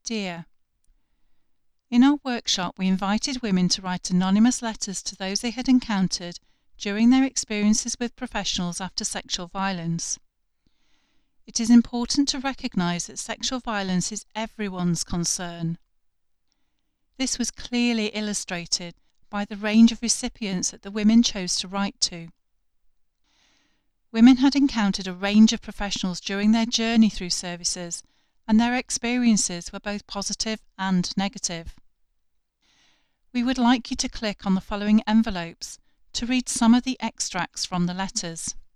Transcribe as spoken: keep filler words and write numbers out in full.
Dear. In our workshop, we invited women to write anonymous letters to those they had encountered during their experiences with professionals after sexual violence. It is important to recognise that sexual violence is everyone's concern. This was clearly illustrated by the range of recipients that the women chose to write to. Women had encountered a range of professionals during their journey through services, and their experiences were both positive and negative. We would like you to click on the following envelopes to read some of the extracts from the letters.